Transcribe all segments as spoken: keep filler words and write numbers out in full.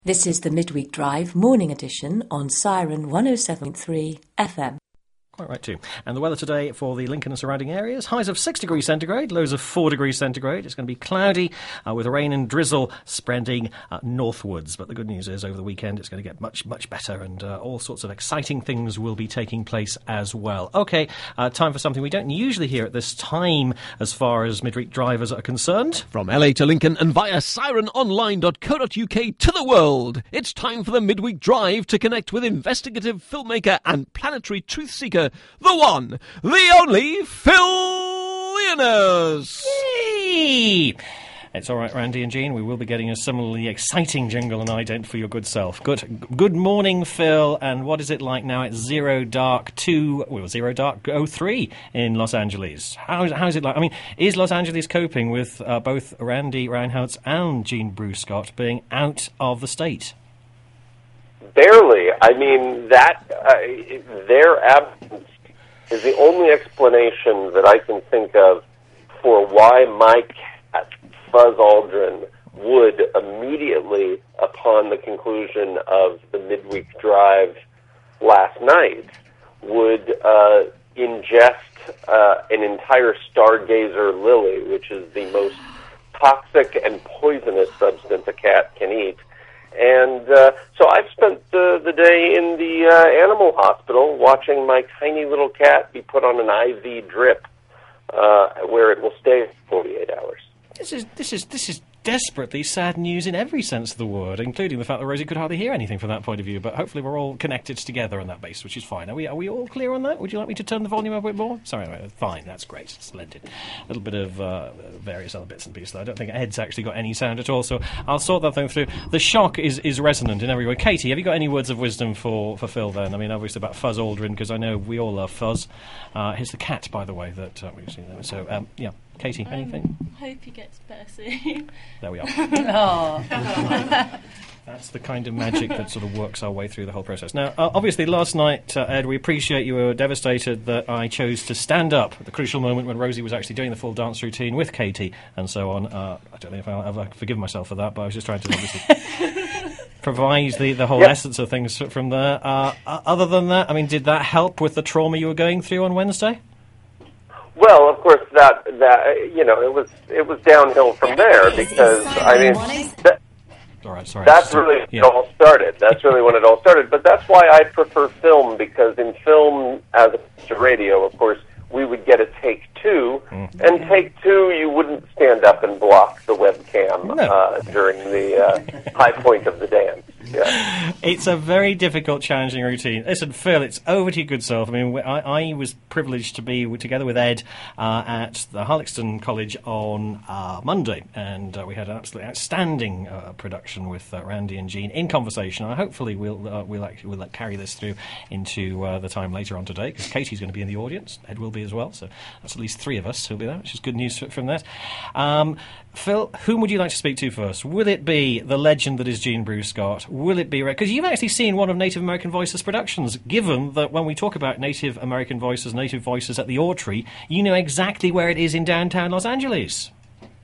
This is the Midweek Drive morning edition on Siren one oh seven point three F M. Quite right too. And the weather today for the Lincoln and surrounding areas, highs of six degrees centigrade, lows of four degrees centigrade. It's going to be cloudy uh, with rain and drizzle spreading uh, northwards. But the good news is over the weekend it's going to get much, much better, and uh, all sorts of exciting things will be taking place as well. OK, uh, time for something we don't usually hear at this time as far as midweek drivers are concerned. From L A to Lincoln and via siren online dot co dot U K to the world, it's time for the Midweek Drive to connect with investigative filmmaker and planetary truth seeker, the one, the only, Phil Leoners. Yay! It's all right, Randy and Jean. We will be getting a similarly exciting jingle and ident for your good self. Good good morning, Phil. And what is it like now? It's zero dark two, well, zero dark oh three in Los Angeles. How, how is it like? I mean, is Los Angeles coping with uh, both Randy Reinholz and Jean Bruscott being out of the state? Barely. I memean, that uh, their absence is the only explanation that I can think of for why my cat, Buzz Aldrin, would immediately, upon the conclusion of the midweek drive last night, would uh, ingest uh, an entire stargazer lily, which is the most toxic and poisonous substance a cat can eat. And uh, so I've spent uh, the day in the uh, animal hospital watching my tiny little cat be put on an I V drip uh, where it will stay for forty-eight hours. This is this is this is desperately sad news in every sense of the word, including the fact that Rosie could hardly hear anything from that point of view. But hopefully we're all connected together on that basis, which is fine. Are we are we all clear on that? Would you like me to turn the volume up a bit more? Sorry, no, fine, that's great, splendid. A little bit of uh, various other bits and pieces. I don't think Ed's actually got any sound at all, so I'll sort that thing through. The shock is, is resonant in every way. Katie, have you got any words of wisdom for, for Phil then? I mean, obviously about Fuzz Aldrin, because I know we all love Fuzz. Uh, here's the cat, by the way, that uh, we've seen there. So, um, yeah. Katie, um, anything? Hope he gets better soon. There we are. Oh. That's the kind of magic that sort of works our way through the whole process. Now, uh, obviously, last night, uh, Ed, we appreciate you were devastated that I chose to stand up at the crucial moment when Rosie was actually doing the full dance routine with Katie and so on. Uh, I don't know if I'll ever forgive myself for that, but I was just trying to obviously provide the, the whole yep. essence of things from there. Uh, other than that, I mean, did that help with the trauma you were going through on Wednesday? Well, of course, that that you know, it was it was downhill from there because I mean, that, all right, sorry, that's really when yeah. it all started. That's really when it all started. But that's why I prefer film, because in film, as opposed to radio, of course, we would get a take two, mm. and take two, you wouldn't stand up and block the webcam no. uh, during the uh, high point of the dance. Yeah. It's a very difficult, challenging routine. Listen, Phil, it's over to your good self. I mean, I, I was privileged to be together with Ed uh, at the Harlexton College on uh, Monday, and uh, we had an absolutely outstanding uh, production with uh, Randy and Jean in conversation. And hopefully we'll uh, we'll, actually, we'll carry this through into uh, the time later on today, because Katie's going to be in the audience. Ed will be as well, so that's at least three of us who'll be there, which is good news from that. Um, Phil, whom would you like to speak to first? Will it be the legend that is Jean Bruscott? Will it be... Because you've actually seen one of Native American Voices productions, given that when we talk about Native American Voices, Native Voices at the Autry, you know exactly where it is in downtown Los Angeles.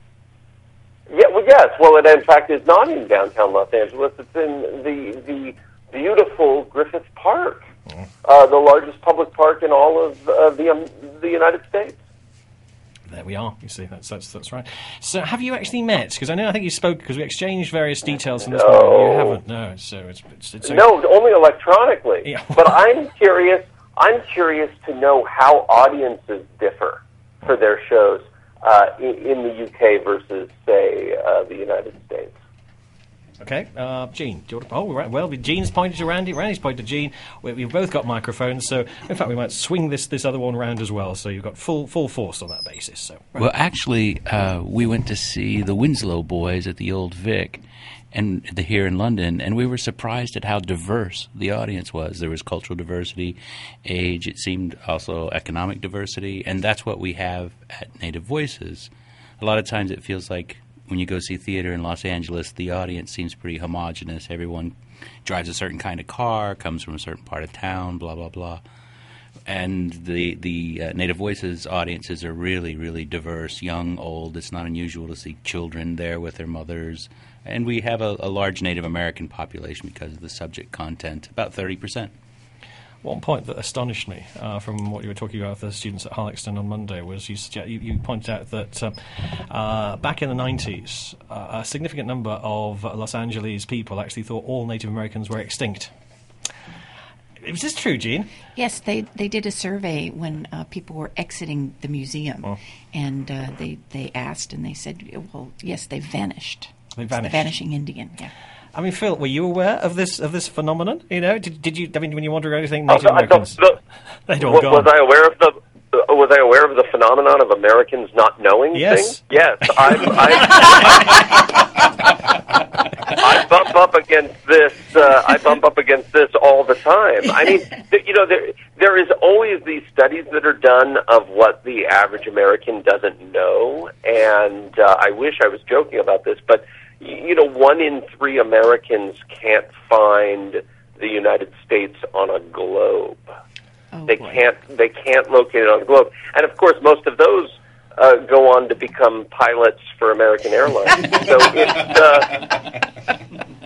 Yeah, well, yes. Well, it in fact is not in downtown Los Angeles. It's in the, the beautiful Griffith Park, mm. uh, the largest public park in all of uh, the, um, the United States. There we are. You see, that's that's that's right. So, have you actually met? Because I know I think you spoke because we exchanged various details from this no. morning. You haven't, no. So it's, it's, it's no, only electronically. Yeah. But I'm curious. I'm curious to know how audiences differ for their shows uh, in, in the U K versus, say, uh, the United States. Okay, uh, Jean. Do you want to, oh, right. Well, Jean's pointed to Randy. Randy's pointed to Jean. We, we've both got microphones, so in fact we might swing this, this other one round as well. So you've got full full force on that basis. So right. Well, actually, uh, we went to see the Winslow Boys at the Old Vic, and the, here in London, and we were surprised at how diverse the audience was. There was cultural diversity, age. It seemed also economic diversity, and that's what we have at Native Voices. A lot of times it feels like when you go see theater in Los Angeles, the audience seems pretty homogenous. Everyone drives a certain kind of car, comes from a certain part of town, blah, blah, blah. And the the uh, Native Voices audiences are really, really diverse, young, old. It's not unusual to see children there with their mothers. And we have a, a large Native American population because of the subject content, about thirty percent. One point that astonished me uh, from what you were talking about with the students at Harlexton on Monday was you, suggest, you, you pointed out that uh, uh, back in the nineties, uh, a significant number of Los Angeles people actually thought all Native Americans were extinct. Is this true, Jean? Yes, they they did a survey when uh, people were exiting the museum, Oh. and uh, they, they asked, and they said, well, yes, they vanished. They It's the vanished. vanishing Indian, yeah. I mean, Phil, were you aware of this of this phenomenon? You know, did, did you? I mean, when you wander around, you think Oh, Native the- the- Americans, the- they'd all was, gone. was I aware of the uh, was I aware of the phenomenon of Americans not knowing Yes. things? Yes. I, I, I bump up against this. Uh, I bump up against this all the time. I mean, th- you know, there there is always these studies that are done of what the average American doesn't know, and uh, I wish I was joking about this, but y- you know, one in three Americans can't find the United States on a globe. Oh, They boy. can't. They can't locate it on the globe, and of course, most of those uh, go on to become pilots for American Airlines. So it's. Uh,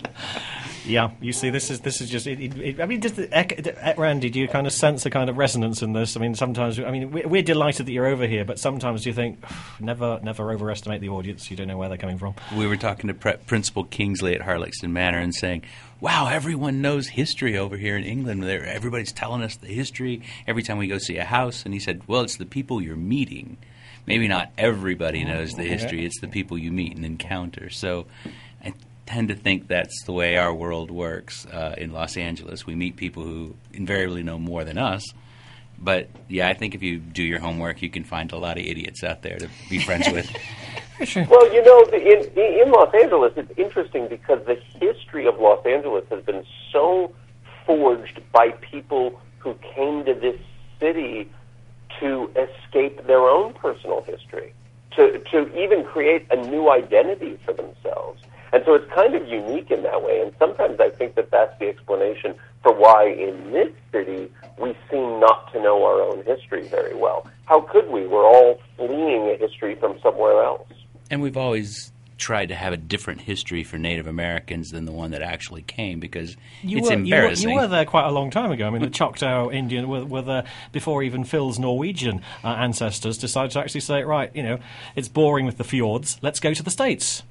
Yeah, you see, this is this is just. It, it, it, I mean, does the, uh, Randy, do you kind of sense a kind of resonance in this? I mean, sometimes, I mean, we're, we're delighted that you're over here, but sometimes you think, never, never overestimate the audience. You don't know where they're coming from. We were talking to Pre- Principal Kingsley at Harlexton Manor and saying, wow, everyone knows history over here in England. They're, everybody's telling us the history every time we go see a house. And he said, well, it's the people you're meeting. Maybe not everybody knows the history. It's the people you meet and encounter. So I tend to think that's the way our world works uh, in Los Angeles. We meet people who invariably know more than us. But, yeah, I think if you do your homework, you can find a lot of idiots out there to be friends with. well, you know, the, in in Los Angeles, it's interesting because the history of Los Angeles has been so forged by people who came to this city to escape their own personal history, to to even create a new identity for themselves. And so it's kind of unique in that way. And sometimes I think that that's the explanation for why in this city we seem not to know our own history very well. How could we? We're all fleeing a history from somewhere else. And we've always tried to have a different history for Native Americans than the one that actually came because You it's were, embarrassing. You were, you were there quite a long time ago. I mean, the Choctaw Indian were, were there before even Phil's Norwegian uh, ancestors decided to actually say, right, you know, it's boring with the fjords. Let's go to the States.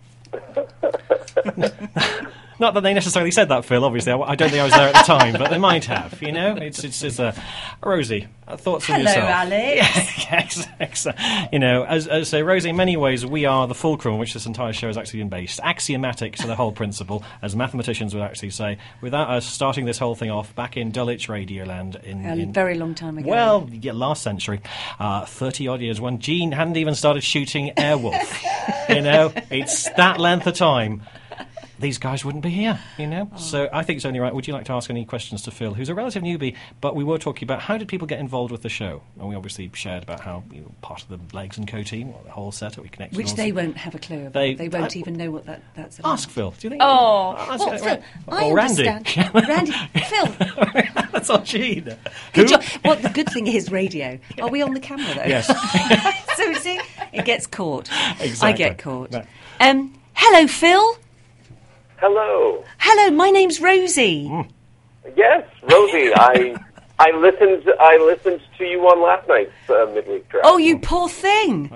Not that they necessarily said that, Phil. Obviously, I, I don't think I was there at the time, but they might have. You know, it's it's, it's a Rosie. Uh, thoughts from Hello, yourself? Alex. yes, yes. You know, as, as so, Rosie. In many ways, we are the fulcrum on which this entire show has actually been based. Axiomatic to the whole principle, as mathematicians would actually say. Without us starting this whole thing off back in Dulwich Radioland in, A in very long time ago. well, yeah, last century, uh, thirty odd years when Gene hadn't even started shooting Airwolf. You know, it's that length of time. These guys wouldn't be here, you know? Oh. So I think it's only right. Would you like to ask any questions to Phil, who's a relative newbie, but we were talking about how did people get involved with the show? And we obviously shared about how you were part of the Legs and Co team, or the whole setup, we connected. Which and they all- won't have a clue about. They- They, won't I- even know what that, that's about. Ask Phil. Do you think? Oh, Ask- Well, uh, Phil, I or Randy. understand. Randy, Phil. That's all Gene. Good Who? job. Well, the good thing is radio. Are we on the camera though? Yes. So see, it gets caught. I Exactly. get caught. No. Um, hello, Phil. Hello. Hello, my name's Rosie. Yes, Rosie. I I listened. I listened to you on last night's uh, midweek draft. Oh, you poor thing.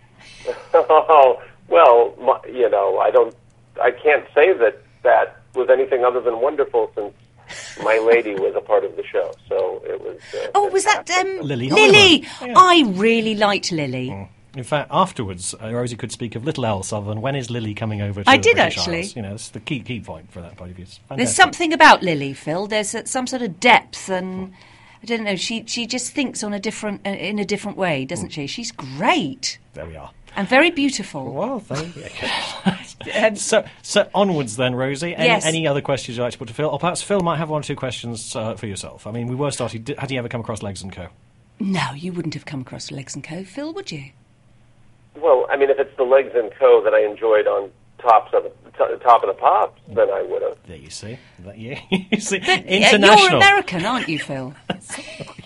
Oh, well, my, you know, I don't. I can't say that that was anything other than wonderful since my lady was a part of the show. So it was. Uh, Oh, was that um, Lily Lily? Holliman. Yeah. I really liked Lily. In fact, afterwards, uh, Rosie could speak of little else other than when is Lily coming over to I the did, British actually. Isles? You know, that's the key key point for that point of view. It's There's fantastic. something about Lily, Phil. There's uh, some sort of depth, and I don't know. She she just thinks on a different uh, in a different way, doesn't she? She's great There we are. and very beautiful. Well, thank you. so, so onwards then, Rosie. Any, Yes. any other questions you'd like to put to Phil? Or perhaps Phil might have one or two questions uh, for yourself. I mean, we were starting... Did, had you ever come across Legs and Co? No, you wouldn't have come across Legs and Co, Phil, would you? well, I mean, if it's the Legs and Co. that I enjoyed on Tops of the t- Top of the Pops, then I would have. There you see. That, yeah, you see. Yeah, International. you're American, aren't you, Phil?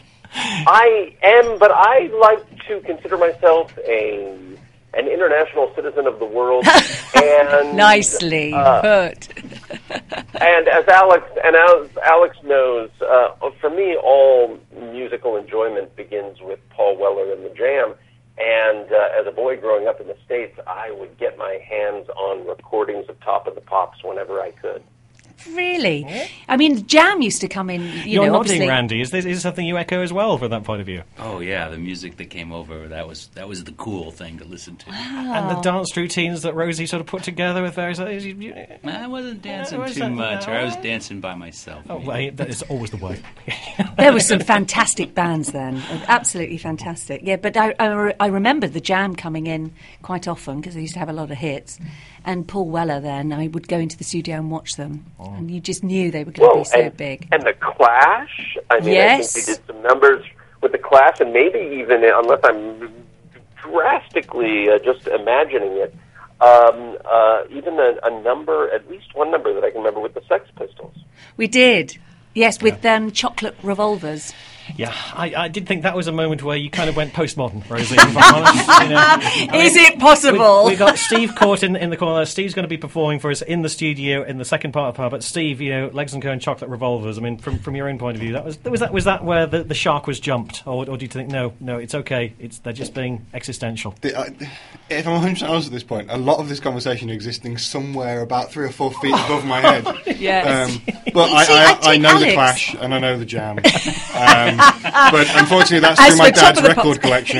I am, but I like to consider myself a an international citizen of the world. And Nicely uh, put. And as Alex and as Alex knows, uh, for me, all musical enjoyment begins with Paul Weller and the Jam. And uh, as a boy growing up in the States, I would get my hands on recordings of Top of the Pops whenever I could. Really? Yeah. I mean, the Jam used to come in, you You're know, nodding, obviously. Randy. Is this, is this something you echo as well from that point of view? Oh yeah, the music that came over, that was that was the cool thing to listen to. Wow. And the dance routines that Rosie sort of put together with various... I wasn't dancing was too that- much, no. or I was dancing by myself. Oh, maybe. well, that is always the way. There were some fantastic bands then, absolutely fantastic. Yeah, but I, I, re- I remember the Jam coming in quite often because they used to have a lot of hits. And Paul Weller then, I would go into the studio and watch them. Oh. And you just knew they were going to Well, be so and, big. And the Clash. I mean, Yes. I think they did some numbers with the Clash, and maybe even, unless I'm drastically uh, just imagining it, um, uh, even a, a number, at least one number that I can remember with the Sex Pistols. We did. Yes, with um, chocolate revolvers. Yeah, I, I did think that was a moment where you kind of went postmodern, Rosie. If I'm honest, you know. I Is mean, it possible? We, we got Steve Court in, in the corner. Steve's going to be performing for us in the studio in the second part of the part. But Steve, you know, Legs and Co and Chocolate Revolvers. I mean, from from your own point of view, that was was that was that where the, the shark was jumped, or, or do you think no, no, it's okay, it's they're just being existential? The, uh, if I'm one hundred percent honest at this point, a lot of this conversation existing somewhere about three or four feet above my head. Yes. Um, but I, See, I, I I, take know Alex. the Clash and I know the Jam. Um, but unfortunately, that's As through my for Top dad's of the record Pops. collection.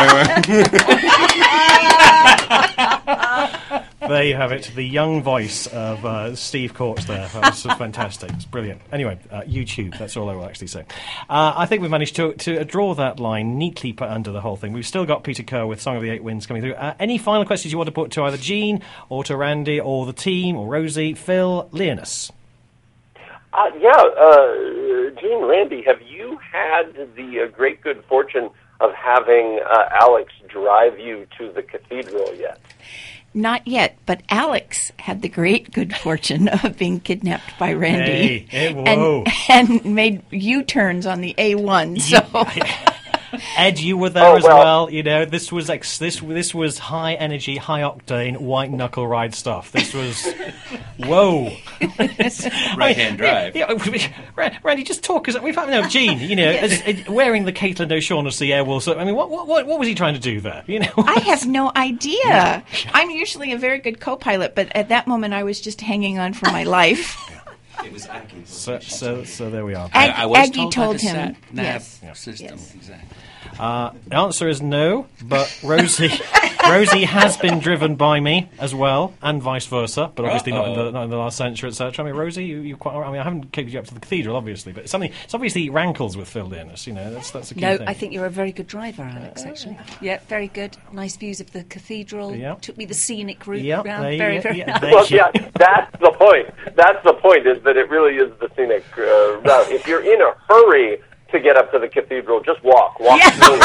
So, uh, There you have it, the young voice of uh, Steve Courts there. That was fantastic. It's brilliant. Anyway, uh, YouTube, that's all I will actually say. Uh, I think we've managed to, to draw that line neatly put under the whole thing. We've still got Peter Kerr with Song of the Eight Winds coming through. Uh, any final questions you want to put to either Gene or to Randy or the team or Rosie, Phil, Leonus? Uh, yeah, uh, Gene, Randy, have you had the uh, great good fortune of having uh, Alex drive you to the cathedral yet? Not yet, but Alex had the great good fortune of being kidnapped by Randy Hey, hey, whoa. and, and made U-turns on the A one. So Ed, you were there Oh, as well. well. You know, this was ex- this this was high energy, high octane, white knuckle ride stuff. This was whoa. Right hand drive. Yeah, yeah, Randy, just talk. Cause we've had no Gene. You know, as, as, wearing the Caitlin O'Shaughnessy Airwolf. So I mean, what, what what what was he trying to do there? You know, I have no idea. I'm usually a very good co-pilot, but at that moment I was just hanging on for my life. It was Aggie. so, so so there we are. Ag- I, I was Aggie told, told like a him, sat nav yes. system. Yes. Exactly. Uh, the answer is no, but Rosie Rosie has been driven by me as well, and vice versa, but obviously not in, the, not in the last century, et cetera. I mean, Rosie, you, you quite. I mean, I haven't kicked you up to the cathedral, obviously, but it's something. It's obviously rankles with Phil Dearness. You know, that's that's a key No, thing. I think you're a very good driver, Alex, actually. Yeah, very good. Nice views of the cathedral. Yeah. Took me the scenic route Yeah, round. there you Very, go. very Yeah, nice. there- Well, yeah, that's the point. That's the point, is that it really is the scenic uh, route. If you're in a hurry to get up to the cathedral, just walk. Walk slowly.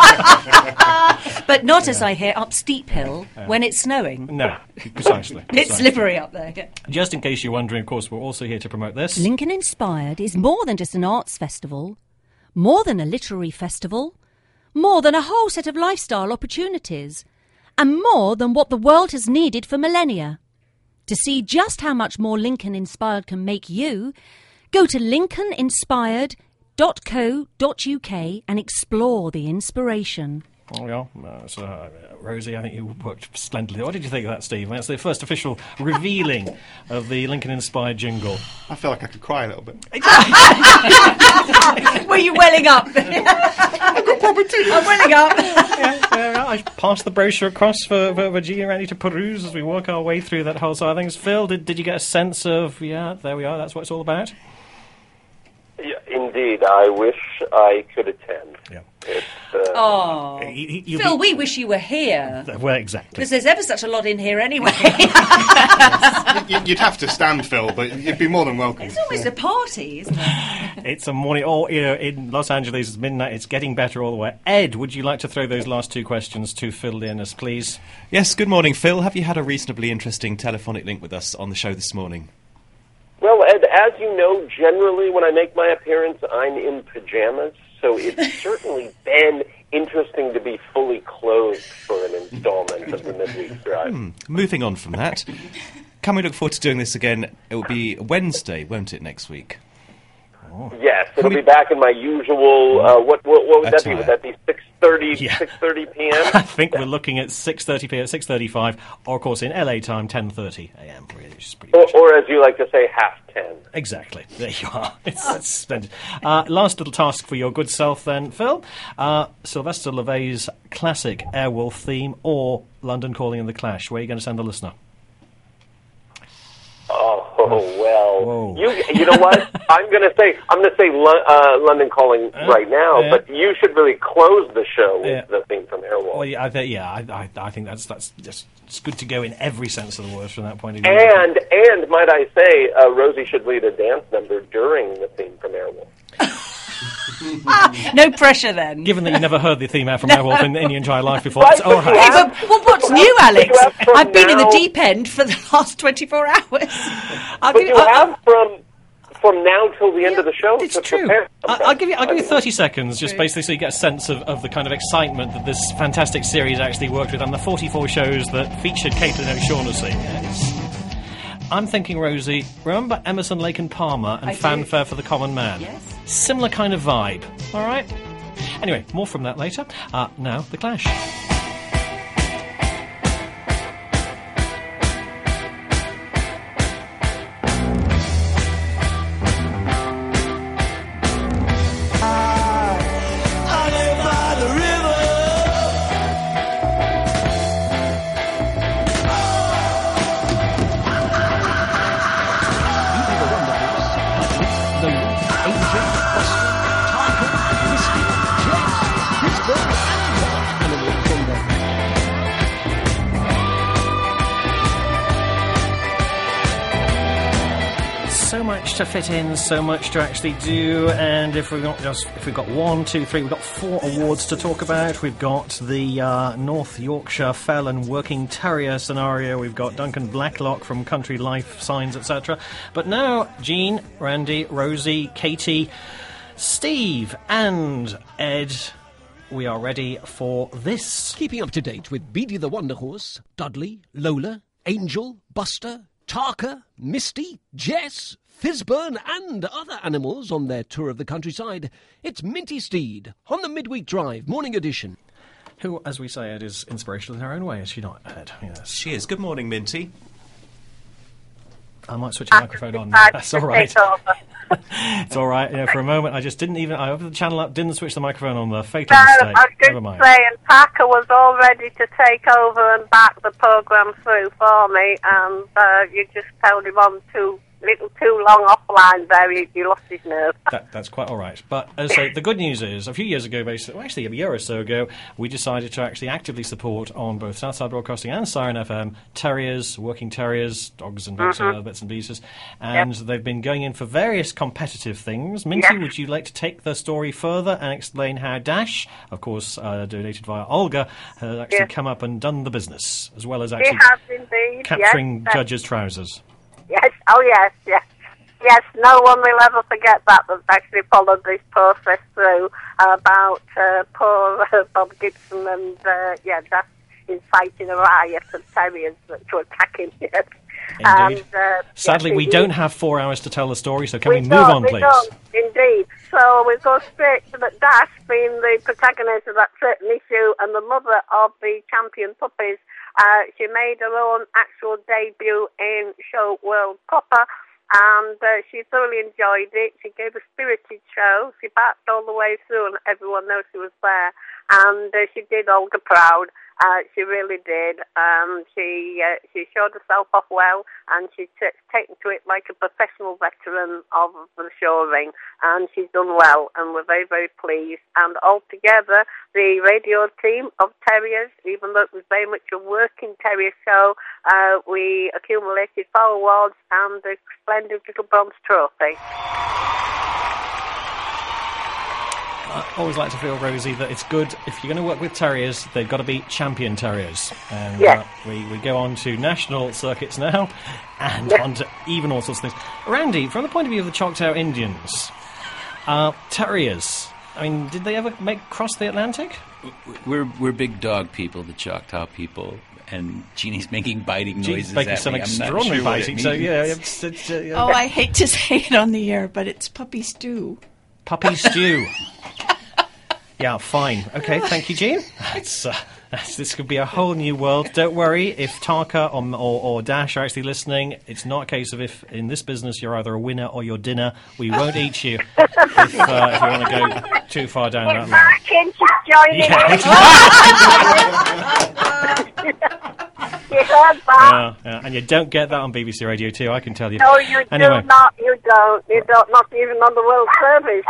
But not, as I hear, up steep hill when it's snowing. No, precisely. It's precisely. slippery up there. Yeah. Just in case you're wondering, of course, we're also here to promote this. Lincoln Inspired is more than just an arts festival, more than a literary festival, more than a whole set of lifestyle opportunities, and more than what the world has needed for millennia. To see just how much more Lincoln Inspired can make you, go to lincoln inspired dot co dot uk and explore the inspiration. Oh, yeah. Uh, so, uh, Rosie, I think you worked splendidly. What did you think of that, Steve? That's the first official revealing of the Lincoln-inspired jingle. I feel like I could cry a little bit. Were you welling up? I've got proper tears. I'm welling up. yeah, yeah, I passed the brochure across for, for, for G and Randy to peruse as we work our way through that whole side of things. Phil, did, did you get a sense of, yeah, there we are, that's what it's all about? Yeah, indeed, I wish I could attend. Yeah. It's, uh, Oh, You- you- you'll Phil, be- we wish you were here. Well, exactly. Because there's ever such a lot in here anyway. You- You'd have to stand, Phil, but you'd be more than welcome. It's always a party, isn't it? It's a morning, or, you know, in Los Angeles, it's midnight, it's getting better all the way. Ed, would you like to throw those last two questions to Phil Dearness, please? Yes, good morning, Phil. Have you had a reasonably interesting telephonic link with us on the show this morning? Well, Ed, as you know, generally when I make my appearance, I'm in pajamas. So it's certainly been interesting to be fully clothed for an installment of the Midweek Drive. Hmm. Moving on from that, can we look forward to doing this again? It will be Wednesday, won't it, next week? Oh. Yes, it'll we... be back in my usual. Uh, what, what what would that be? Would that be six thirty? Yeah. Six thirty p.m. I think we're looking at six thirty p.m. six thirty-five, or of course in L A time, ten thirty a.m. Really, which is pretty. Or, or as you like to say, half ten. Exactly. There you are. It's, it's splendid. Uh, last little task for your good self, then, Phil. Uh, Sylvester LeVay's classic Airwolf theme, or London Calling and the Clash. Where are you going to send the listener? Oh well, Whoa. you you know what? I'm going to say I'm going to say uh, London Calling uh, right now, yeah. but you should really close the show with yeah. the theme from Airwolf. Well, yeah, I, th- yeah, I, I, I think that's that's just it's good to go in every sense of the word from that point of view. And and might I say, uh, Rosie should lead a dance number during the theme from Airwolf. No pressure then. Given that you never heard the theme out from Airwolf in, in your entire life before, Right, it's all right. Hey, but, well, what's new, Alex? I've been in the now- deep end for the last twenty-four hours. I'll But give you I- have from from now till the end of the show It's to true. prepare. I, I'll give you. I'll give you thirty seconds, just basically so you get a sense of, of the kind of excitement that this fantastic series actually worked with, and the forty-four shows that featured Caitlin O'Shaughnessy. Yes. I'm thinking, Rosie. Remember Emerson, Lake and Palmer and I do. Fanfare for the Common Man? Yes. Similar kind of vibe. All right. Anyway, more from that later. Uh, now the Clash. So much to fit in, so much to actually do, and if we've got just if we've got one, two, three, we've got four awards to talk about. We've got the uh, North Yorkshire Fell and Working Terrier scenario. We've got Duncan Blacklock from Country Life Signs, et cetera. But now, Jean, Randy, Rosie, Katie, Steve, and Ed, we are ready for this. Keeping up to date with Beady the Wonder Horse, Dudley, Lola, Angel, Buster, Tarka, Misty, Jess, Fizburn and other animals on their tour of the countryside, it's Minty Steed on the Midweek Drive Morning Edition. Who, as we say, Ed, is inspirational in her own way, is she not, Ed? Yes. She is. Good morning, Minty. I might switch the microphone on now. That's all right. It's all right. You know, for a moment, I just didn't even... I opened the channel up, didn't switch the microphone on. The fatal No, mistake. I was Never going mind. to say, and Parker was all ready to take over and back the programme through for me, and uh, you just held him on too little too long offline there. He, he lost his nerve. That, that's quite all right. But as I say, the good news is, a few years ago, basically, well, actually a year or so ago, we decided to actually actively support on both Southside Broadcasting and Siren F M terriers, working terriers, dogs and dogs Mhm. and other bits and pieces, and they've been going in for various competitive things. Minty, Yes. would you like to take the story further and explain how Dash, of course, uh, donated via Olga, has actually Yes. come up and done the business, as well as He actually has indeed. capturing yes. judges' trousers. Yes. Oh, yes, yes. Yes, no one will ever forget that, that's actually followed this process through about uh, poor uh, Bob Gibson and, uh, yeah, that's inciting a riot of terriers to attack him, yes. Indeed. And, uh, Sadly, yes, we he- don't have four hours to tell the story, so can we, move don't, on, we please? Don't, indeed. So we go straight to the Dash, being the protagonist of that certain issue and the mother of the champion puppies. Uh, she made her own actual debut in Show World proper, and uh, she thoroughly enjoyed it. She gave a spirited show. She barked all the way through, and everyone knows she was there. And uh, she did Olga proud. Uh, she really did. Um, she uh, she showed herself off well, and she's t- taken to it like a professional veteran of the show ring, and she's done well, and we're very, very pleased. And altogether, the radio team of terriers, even though it was very much a working terrier show, uh, we accumulated four awards and a splendid little bronze trophy. I always like to feel, Rosie, that it's good if you're going to work with terriers, they've got to be champion terriers. And Yes. uh, we, we go on to national circuits now, and Yes. on to even all sorts of things. Randy, from the point of view of the Choctaw Indians, uh, terriers, I mean, did they ever make cross the Atlantic? We're we're big dog people, the Choctaw people, and Jeannie's making biting Jeannie's noises making at some me. I'm not extraordinary sure what it biting. So means. yeah, it's, it's, uh, yeah. Oh, I hate to say it on the air, but it's puppy stew. Puppy stew. Yeah, fine. Okay, thank you, Jean. That's, uh, that's, this could be a whole new world. Don't worry, if Tarka or, or, or Dash are actually listening, it's not a case of if in this business you're either a winner or you're dinner. We won't eat you if, uh, if you want to go too far down that line. Martin, she's joining Yeah, in. You heard that? Yeah, yeah, and you don't get that on B B C Radio two, I can tell you. No, you anyway. do not. You don't. You don't. Not even on the World Service.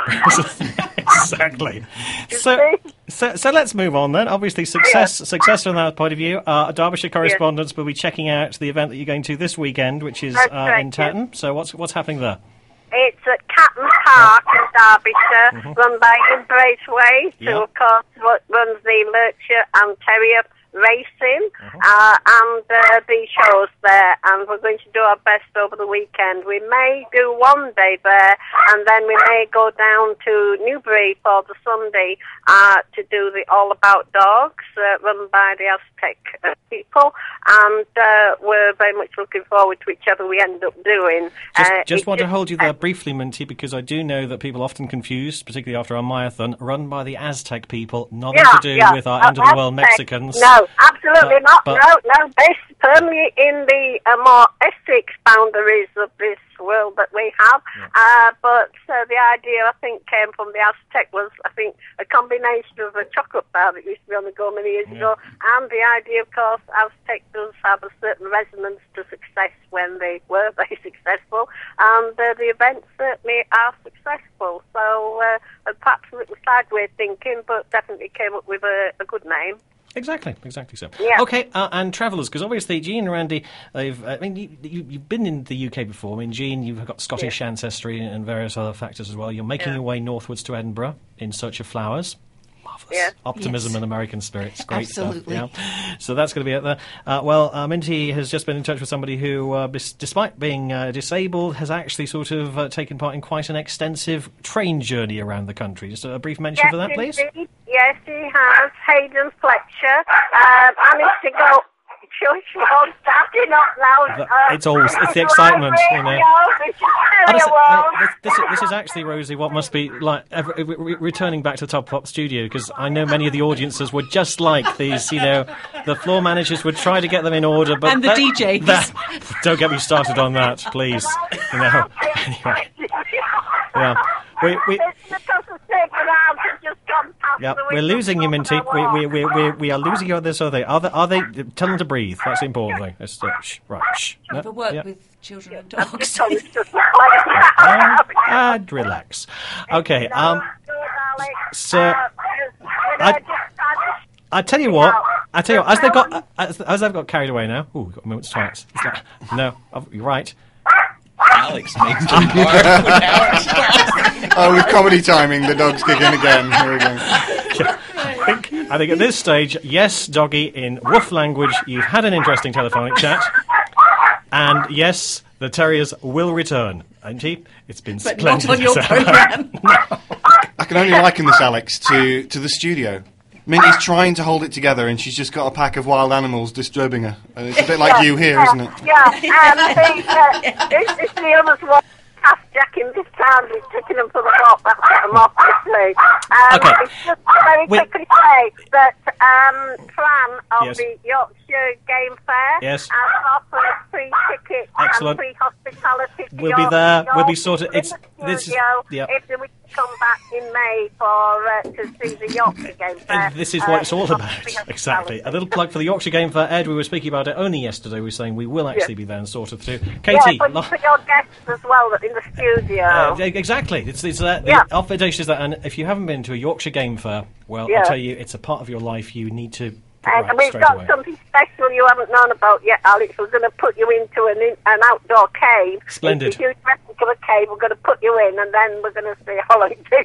No. Exactly. So, so, so let's move on then. Obviously, success, success from that point of view. Uh, Derbyshire correspondents will be checking out the event that you're going to this weekend, which is That's uh, correct, in Tatton. So, what's what's happening there? It's at Catton Park in Derbyshire, Mhm. run by Embrace Way, who Yeah. of course ru- runs the Lurcher and Terrier racing, Mm-hmm. uh, and uh, the shows there, and we're going to do our best over the weekend. We may do one day there, and then we may go down to Newbury for the Sunday uh, to do the All About Dogs, uh, run by the Aztec uh, people, and uh, we're very much looking forward to whichever we end up doing. Just, Uh, just it want to hold you there briefly, Minty, because I do know that people often confuse, particularly after our marathon, run by the Aztec people, nothing Yeah, to do yeah. with our Uh, end-of-the-world Aztec. Mexicans. No, absolutely But- not. but- no, no. Based firmly in the uh, more Essex boundaries of this world that we have. Uh, but uh, the idea, I think, came from the Aztec was, I think, a combination of a chocolate bar that used to be on the go many years ago, and the idea, of course, Aztec does have a certain resonance to success when they were very successful, and uh, the events certainly are successful. So uh, perhaps a little sideways thinking, but definitely came up with a, a good name. Exactly, exactly so. Yeah. Okay, uh, and travellers, because obviously Jean and Randy, they've, I mean, you, you, you've been in the U K before. I mean, Jean, you've got Scottish ancestry and various other factors as well. You're making Yeah. your way northwards to Edinburgh in search of flowers. Marvellous. Yeah. Optimism Yes. and American spirits. Great Absolutely. stuff. Yeah. So that's going to be it there. Uh, well, uh, Minty has just been in touch with somebody who, uh, bis- despite being uh, disabled, has actually sort of uh, taken part in quite an extensive train journey around the country. Just a brief mention Yes, for that, please. indeed. Yes, he has. Hayden Fletcher uh, managed to go. Shush, well, starting up now. The- uh, it's all- it's the excitement, you know. radio, which is Honestly, very well. uh, this, this, is, this is actually, Rosie, what must be like ever, re- re- returning back to the Top Pop studio, because I know many of the audiences were just like these, you know, the floor managers would try to get them in order, but... And the that- D Js. that- don't get me started on that, please. You know, anyway. Yeah. We, we, yeah, we're losing you, Minty. We, we, we, we, we are losing you on this other thing. Are they, are they... Tell them to breathe. That's the important thing. Let's, uh, shh, right, shh. No, For work yeah. with children and dogs. and, and relax. Okay, um, so I, I tell you what, I tell you what, as they got as, as I've got carried away now. Ooh, we've got a moment's silence. It's like, no, oh, you're right. Alex makes them Oh, with comedy timing, the dogs kick in again. Here we go. I think, I think at this stage, yes, Doggy, in woof language, you've had an interesting telephonic chat. And yes, the terriers will return. And he, it's been But splendid. not on your programme. I can only liken this, Alex, to, to the studio. Minty's trying to hold it together, and she's just got a pack of wild animals disturbing her. And it's a bit like you here, isn't it? Yeah, and the, uh, it's, it's the others one. Half jacking this time, he's taking them for the walk. That's what I'm off to say. Um, Okay. It's just very We- quickly say that um, Fran of Yes. the Yorkshire Game Fair Yes. has offered free tickets Excellent. and free hospitality. to We'll be your- there. your We'll be sorted. in It's- the this is- studio yeah. If we come back in May for uh, to see the Yorkshire Game Fair. And this is uh, what it's all free about. hospitality. Exactly. A little plug for the Yorkshire Game Fair. Ed, we were speaking about it only yesterday. We were saying we will actually Yeah. be there and sort of through. Yeah, Katie, but lo- for your guests as well in the studio. uh, exactly. It's, it's that, Yeah. the invitation is that, and if you haven't been to a Yorkshire Game Fair, well, Yeah. I tell you, it's a part of your life you need to put And right we've straight got away. something special you haven't known about yet, Alex. We're going to put you into an in, an outdoor cave. Splendid. It's a huge replica of a cave. We're going to put you in, and then we're going to say hello to you.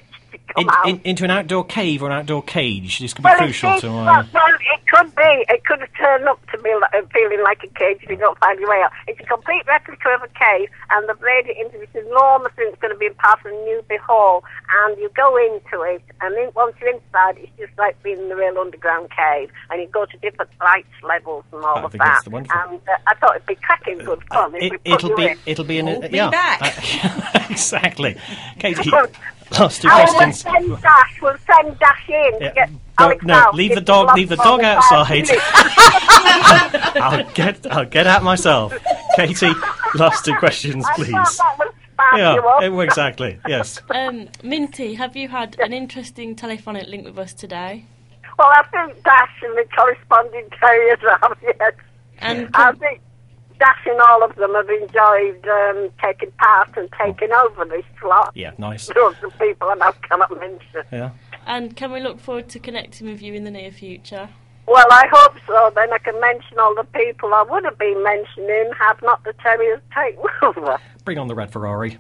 come In, out. in, into an outdoor cave or an outdoor cage. This could be Well, crucial it, to. is, Uh, well, it could be. It could have turned up to be like, uh, feeling like a cage if you don't find your way out. It's a complete replica of a cave, and they've made it into this enormous thing that's going to be part of Newby Hall. And you go into it, and then once you're inside, it's just like being in the real underground cave. And you go to different lights levels and all I of think that. it's wonderful. And uh, I thought it'd be cracking good fun. if it, we put it'll you be. in. It'll be an. Hold uh, me yeah. back. Uh, exactly, Katie. Last two I will questions. send Dash. We'll send Dash in Yeah. to get Don't- Alex no, out. leave Get the dog- lost leave the for dog five outside. minutes. I'll get. I'll get out myself. Katie, last two questions, I please. thought that would spark Yeah, you up. it- exactly. Yes. Um, Minty, have you had an interesting telephonic link with us today? Well, I think Dash and the corresponding terriers have, yes. And I think Dash and all of them have enjoyed um, taking part and taking over this slot. Yeah, nice. Lots of people I now cannot mention. Yeah. And can we look forward to connecting with you in the near future? Well, I hope so. Then I can mention all the people I would have been mentioning had not the terriers taken over. Bring on the red Ferrari.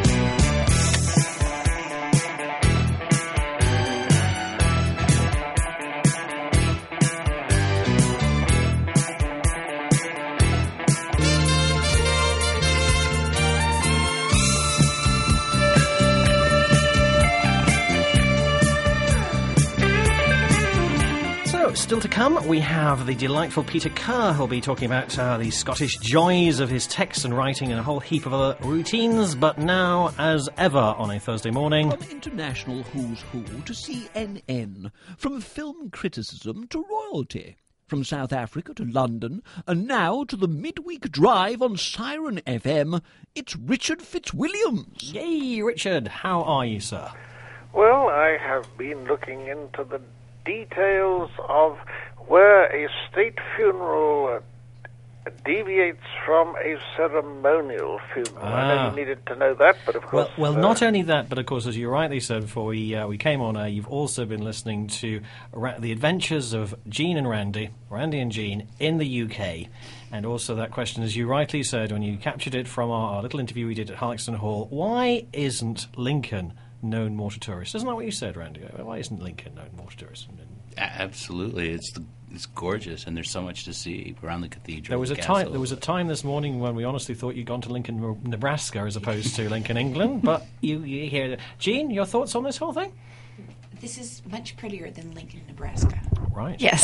So, still to come, we have the delightful Peter Kerr, who'll be talking about uh, the Scottish joys of his text and writing and a whole heap of other routines. But now, as ever, on a Thursday morning, From international who's who to C N N, from film criticism to royalty, from South Africa to London, and now to the midweek drive on Siren F M, it's Richard Fitzwilliams. Yay, Richard, how are you, sir? Well, I have been looking into the details of where a state funeral uh, deviates from a ceremonial funeral. I know Ah. you needed to know that, but of Well, course... well, uh, not only that, but of course, as you rightly said before we uh, we came on air, you've also been listening to Ra- the adventures of Jean and Randy, Randy and Jean, in the U K, and also that question, as you rightly said, when you captured it from our, our little interview we did at Harlexton Hall, why isn't Lincoln known more to tourists? Isn't that what you said, Randy? Why isn't Lincoln known more to tourists? A- Absolutely, it's the, it's gorgeous, and there's so much to see around the cathedral. There was a the time. castle. There was a time this morning when we honestly thought you'd gone to Lincoln, Nebraska, as opposed to Lincoln, England. But you, you hear, Jean, your thoughts on this whole thing? This is much prettier than Lincoln, Nebraska. Right. Yes.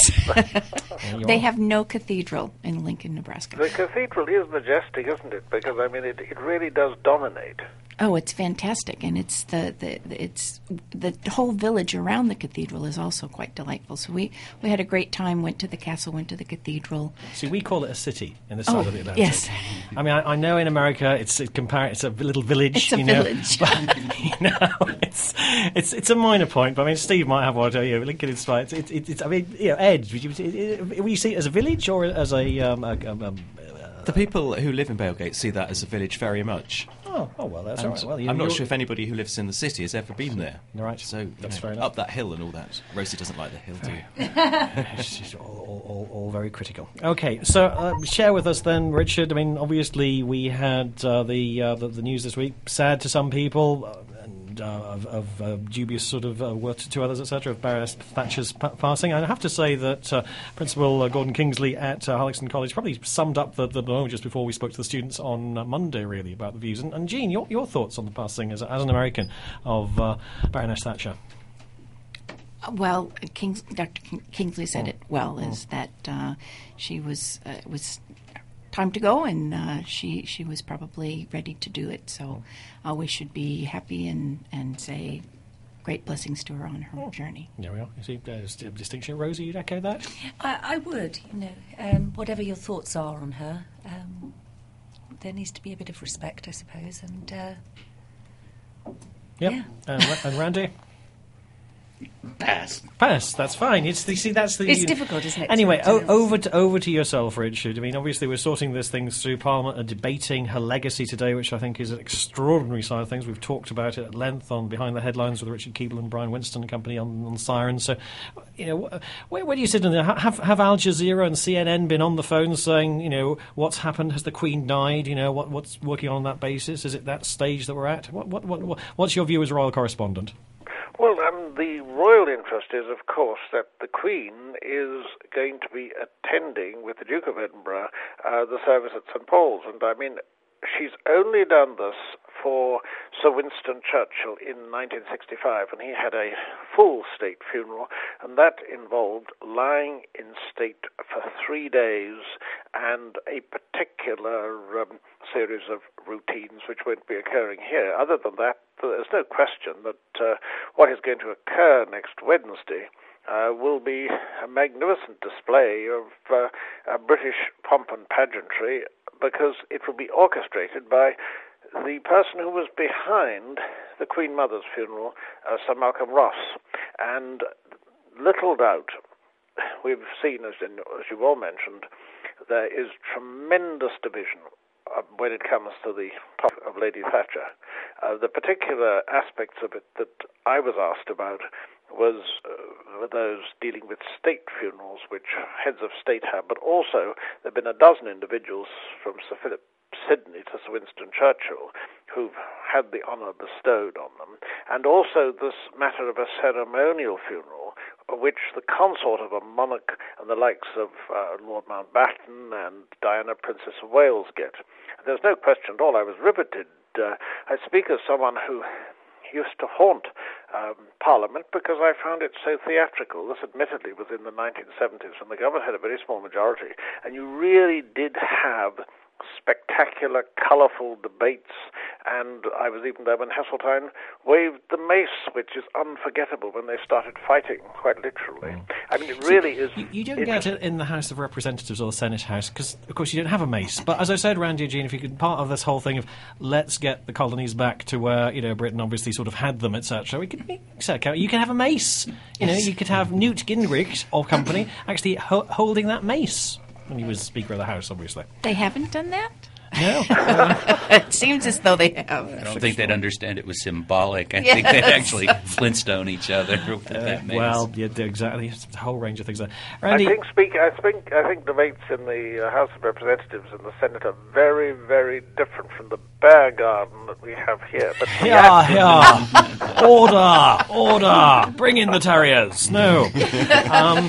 There you They are. have no cathedral in Lincoln, Nebraska. The cathedral is majestic, isn't it? Because, I mean, it, it really does dominate. Oh, it's fantastic, and it's the, the, the it's the whole village around the cathedral is also quite delightful. So we, we had a great time. Went to the castle, went to the cathedral. See, we call it a city in this Oh, side of the Atlantic. yes. I mean, I, I know in America it's it compar- it's a little village. It's a you know, village. But, you know, it's it's it's a minor point. But I mean, Steve might have one. You know, Lincoln is fine. It's, it's, it's, it's I mean, you know, Ed, would you, would you see it as a village or as a um, a, um, um, The people who live in Balegate see that as a village very much. Oh, oh well, that's And all right. Well, you, I'm not you're- sure if anybody who lives in the city has ever been there. Right. So you That's know, fair enough. up that hill and all that. Rosie doesn't like the hill, do you? It's just all, all, all, all very critical. Okay, so uh, share with us then, Richard. I mean, obviously we had uh, the, uh, the the news this week. Sad to some people, uh, and uh, of, of uh, dubious sort of uh, worth to others, et cetera. Of Baroness Thatcher's pa- passing. I have to say that uh, Principal uh, Gordon Kingsley at uh, Harlexton College probably summed up the, the moment just before we spoke to the students on uh, Monday, really, about the views. And, and Jean, your your thoughts on the passing as, as an American of uh, Baroness Thatcher? Well, Kings, Doctor King, Kingsley said it well. Is that uh, she was uh, it was time to go, and uh, she she was probably ready to do it. So uh, we should be happy and and say great blessings to her on her journey. There we are. You see, there's a distinction. Rosie, you'd echo that? I, I would, you know, um, whatever your thoughts are on her, um, there needs to be a bit of respect, I suppose, and uh, Yep. yeah. And, Ra- and Randy? Pass. Pass. That's fine. It's the, see that's the. It's difficult, isn't it, Anyway, o- sometimes? over to over to yourself, Richard. I mean, obviously we're sorting this things through Parliament and debating her legacy today, which I think is an extraordinary side of things. We've talked about it at length on Behind the Headlines with Richard Keeble and Brian Winston and company on, on Siren. So, you know, wh- where, where do you sit in there? Ha- Have have Al Jazeera and C N N been on the phone saying, you know, what's happened? Has the Queen died? You know, what what's working on that basis? Is it that stage that we're at? What what what, what what's your view as royal correspondent? Well, um, the royal interest is, of course, that the Queen is going to be attending with the Duke of Edinburgh uh, the service at Saint Paul's. And I mean, she's only done this for Sir Winston Churchill in nineteen sixty-five, and he had a full state funeral, and that involved lying in state for three days and a particular um, series of routines which won't be occurring here. Other than that, there's no question that uh, what is going to occur next Wednesday Uh, will be a magnificent display of uh, uh, British pomp and pageantry, because it will be orchestrated by the person who was behind the Queen Mother's funeral, uh, Sir Malcolm Ross. And little doubt, we've seen, as, in, as you all mentioned, there is tremendous division uh, when it comes to the top of Lady Thatcher. Uh, the particular aspects of it that I was asked about was uh, those dealing with state funerals, which heads of state have, but also there have been a dozen individuals from Sir Philip Sidney to Sir Winston Churchill who've had the honour bestowed on them, and also this matter of a ceremonial funeral, which the consort of a monarch and the likes of uh, Lord Mountbatten and Diana, Princess of Wales, get. There's no question at all. I was riveted. Uh, I speak as someone who used to haunt um, Parliament because I found it so theatrical. This admittedly was in the nineteen seventies when the government had a very small majority, and you really did have spectacular, colourful debates, and I was even there when Heseltine waved the mace, which is unforgettable when they started fighting, quite literally. I mean, it really is... You, you don't get it in the House of Representatives or the Senate House, because, of course, you don't have a mace. But as I said, Randy Eugene, if you could, part of this whole thing of let's get the colonies back to where, you know, Britain obviously sort of had them, et cetera, we could, you can have a mace. You know, you could have Newt Gingrich or company actually ho- holding that mace. When he was Speaker of the House, obviously. They haven't done that? No. It seems as though they have. I don't think they'd understand it was symbolic. I Yes. think they'd actually Flintstone each other with Uh, that mace. well, yeah, exactly. It's a whole range of things there. Randy, I think speak. I think. I think debates in the uh, House of Representatives and the Senate are very, very different from the bear garden that we have here. But yeah, yeah. Order, order. Bring in the terriers. No. Um,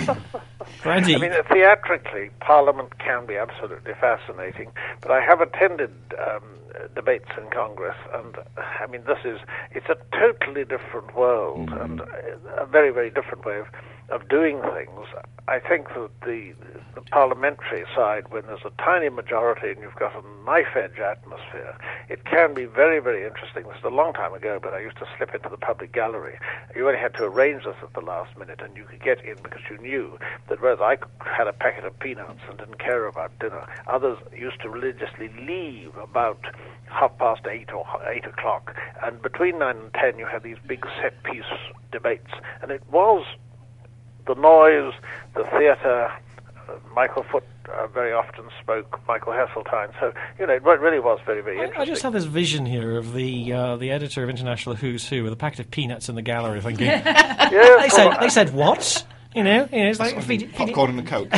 Randy. I mean, uh, theatrically, Parliament can be absolutely fascinating, but I have attended um, debates in Congress, and I mean, this is, it's a totally different world, mm-hmm. and a very, very different way of, of doing things. I think that the, the parliamentary side, when there's a tiny majority and you've got a knife-edge atmosphere, it can be very, very interesting. This is a long time ago, but I used to slip into the public gallery. You only had to arrange this at the last minute, and you could get in because you knew that whereas I had a packet of peanuts and didn't care about dinner, others used to religiously leave about half past eight or eight o'clock, and between nine and ten you had these big set-piece debates, and it was the noise, the theatre. Uh, Michael Foote uh, very often spoke, Michael Heseltine, so, you know, it really was very, very interesting. I just have this vision here of the uh, the editor of International Who's Who with a packet of peanuts in the gallery thinking, yeah, they, said, they said what? You know, you know, it's like feed, popcorn and a Coke.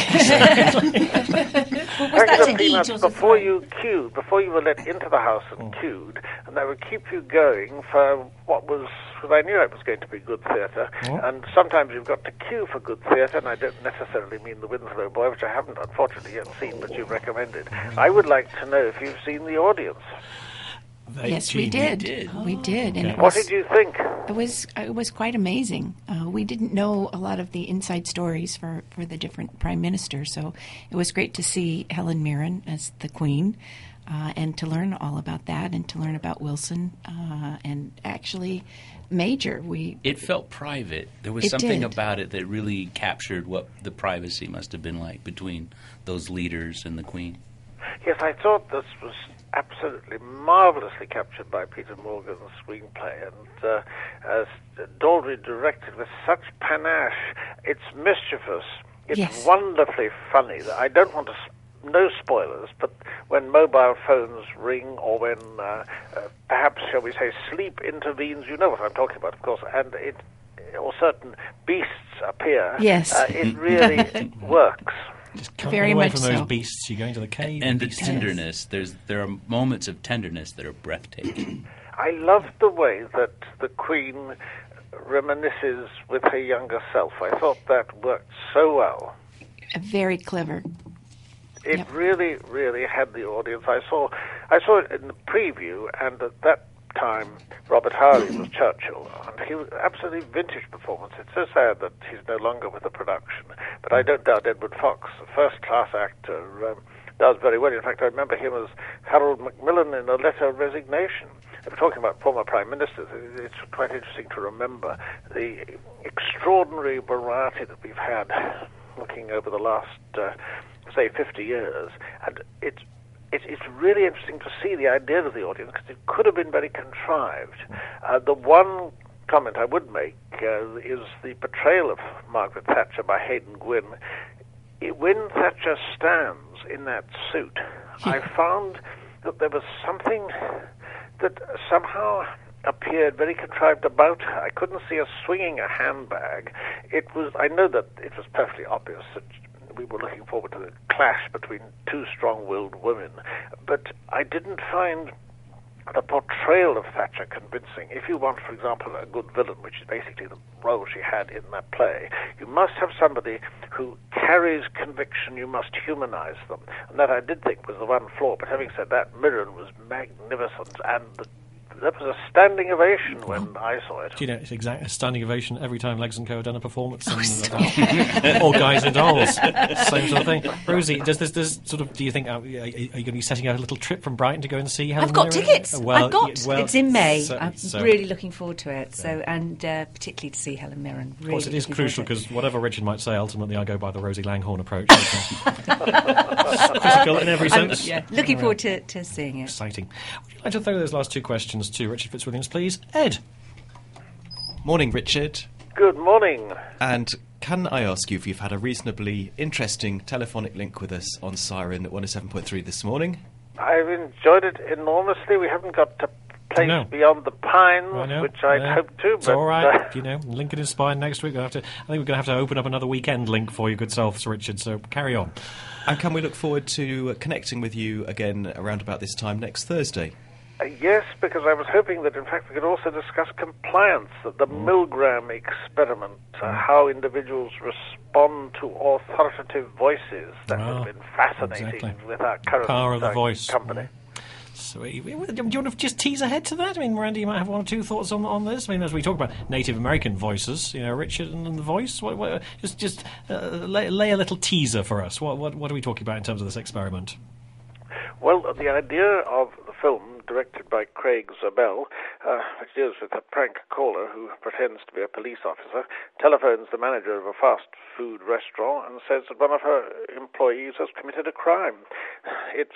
Well, was that to eat or before you queued, before you were let into the house and queued, and they would keep you going for what was, because I knew it was going to be good theatre, oh. and sometimes you've got to queue for good theatre, and I don't necessarily mean The Winslow Boy, which I haven't unfortunately yet seen, but you've recommended. I would like to know if you've seen The Audience. They yes, we did. did. We did. And okay. it What was, did you think? It was it was quite amazing. Uh, we didn't know a lot of the inside stories for, for the different prime ministers, so it was great to see Helen Mirren as the Queen, uh, and to learn all about that, and to learn about Wilson, uh, and actually Major. We it felt private. There was it something did. about it that really captured what the privacy must have been like between those leaders and the Queen. Yes, I thought this was absolutely marvellously captured by Peter Morgan's screenplay, and uh, as Daldry directed with such panache. It's mischievous. It's yes. wonderfully funny. I don't want to. No spoilers, but when mobile phones ring, or when uh, uh, perhaps, shall we say, sleep intervenes, you know what I'm talking about, of course, and it, or certain beasts appear. Yes, uh, it really works. Just coming Very away much from those so. beasts, you're going to the cave. And the beasts. tenderness. There's there are moments of tenderness that are breathtaking. I loved the way that the Queen reminisces with her younger self. I thought that worked so well. Very clever. It Yep. really, really had the audience. I saw, I saw it in the preview, and at that time, Robert Harley was Churchill, and he was absolutely vintage performance. It's so sad that he's no longer with the production, but I don't doubt Edward Fox, a first-class actor, um, does very well. In fact, I remember him as Harold Macmillan in A Letter of Resignation. If we're talking about former prime ministers, it's quite interesting to remember the extraordinary variety that we've had looking over the last, uh, say, fifty years, and it's It's, it's really interesting to see the idea of the audience, because it could have been very contrived. Uh, the one comment I would make uh, is the portrayal of Margaret Thatcher by Hayden Gwynne. It, when Thatcher stands in that suit, I found that there was something that somehow appeared very contrived about her. I couldn't see her swinging a handbag. It was. I know that it was perfectly obvious that we were looking forward to the clash between two strong-willed women, but I didn't find the portrayal of Thatcher convincing. If you want, for example, a good villain, which is basically the role she had in that play, you must have somebody who carries conviction. You must humanize them, and that I did think was the one flaw. But having said that, Mirren was magnificent, and the That was a standing ovation when I saw it. Do you know, it's exactly a standing ovation every time Legs and Co have done a performance, and, or Guys and Dolls, same sort of thing. Rosie, does this, does sort of, do you think, uh, are you going to be setting out a little trip from Brighton to go and see Helen I've got Mirren? tickets. Well, I've got. y- well, it's in May. so- I'm so- really looking forward to it. So, and uh, particularly to see Helen Mirren. Really Of course, it is looking crucial, forward to it. because whatever Richard might say, ultimately I go by the Rosie Langhorne approach. Critical in every I'm- sense. yeah, looking Yeah. forward to, to seeing it. Exciting. Would you like to throw those last two questions to Richard Fitzwilliams, please? Ed. Morning, Richard. Good morning. And can I ask you if you've had a reasonably interesting telephonic link with us on Siren at one oh seven point three this morning? I've enjoyed it enormously. We haven't got to place No. Beyond the Pines, I know, which I'd I know. hoped to. It's but, all right. uh, You know, Lincoln is Spine next week. We'll have to, I think we're going to have to open up another weekend link for you, good self, Sir Richard, so carry on. And can we look forward to uh, connecting with you again around about this time next Thursday? Uh, yes, because I was hoping that, in fact, we could also discuss compliance, the, the Milgram experiment, uh, how individuals respond to authoritative voices. That would have been fascinating exactly. with our current Power of the uh, voice. company. So, do you want to just tease ahead to that? I mean, Miranda, you might have one or two thoughts on on this. I mean, as we talk about Native American voices, you know, Richard and, and the voice. What, what, just just uh, lay, lay a little teaser for us. What, what what are we talking about in terms of this experiment? Well, the idea of the film, directed by Craig Zabel, uh, which deals with a prank caller who pretends to be a police officer, telephones the manager of a fast food restaurant and says that one of her employees has committed a crime. It's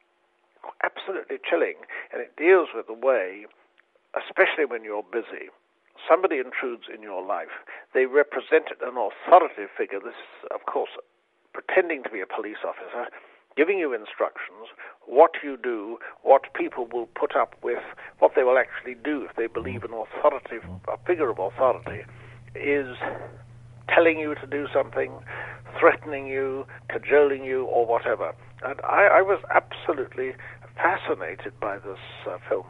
absolutely chilling, and it deals with the way, especially when you're busy, somebody intrudes in your life. They represented an authoritative figure. This is, of course, pretending to be a police officer, giving you instructions, what you do, what people will put up with, what they will actually do if they believe an authoritative, a figure of authority is telling you to do something, threatening you, cajoling you, or whatever. And I, I was absolutely fascinated by this uh, film.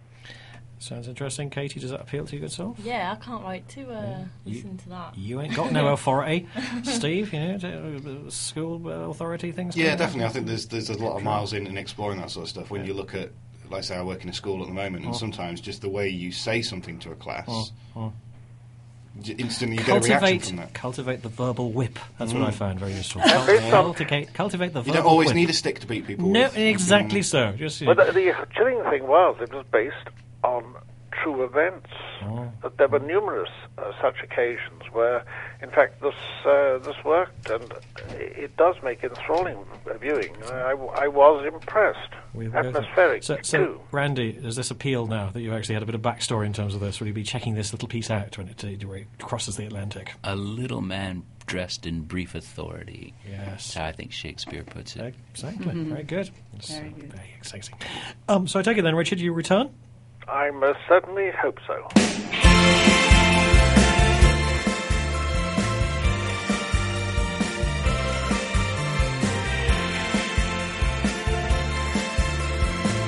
Sounds interesting. Katie, does that appeal to you, good self? Yeah, I can't wait to uh, listen to that. You ain't got no authority. Steve, you know, d- uh, school uh, authority things? Yeah, like that? definitely. I think there's there's a lot of miles in in exploring that sort of stuff. When you look at, like I say, I work in a school at the moment, and Oh. sometimes just the way you say something to a class, Oh, oh. j- instantly you get a reaction Cultivate, from that. cultivate the verbal whip. That's Mm. what I found very useful. Yeah, based on- cultivate, cultivate the You verbal don't always whip. need a stick to beat people No, with. exactly Mm. so. Just, But the, the chilling thing was it was based on true events. Oh. That there were numerous uh, such occasions where, in fact, this uh, this worked, and it does make enthralling viewing. I, I was impressed. We will go through- Atmospheric So, so too. Randy, does this appeal now that you actually had a bit of backstory in terms of this? Will you be checking this little piece out when it, uh, when it crosses the Atlantic? A little man dressed in brief authority. Yes. That's how I think Shakespeare puts it. Exactly. Mm-hmm. Very good. It's, Very uh, good. Very exciting. Um, so I take it then, Richard, you return? I most certainly hope so.